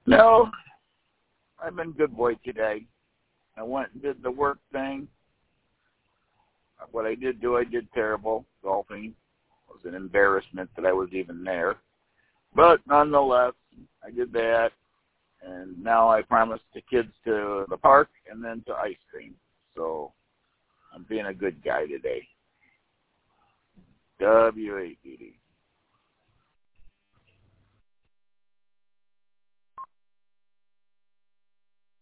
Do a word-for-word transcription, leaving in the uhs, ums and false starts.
No, I've been a good boy today. I went and did the work thing. What I did do, I did terrible. Golfing was an embarrassment that I was even there. But nonetheless, I did that. And now I promised the kids to the park and then to ice cream. So I'm being a good guy today. W A D D.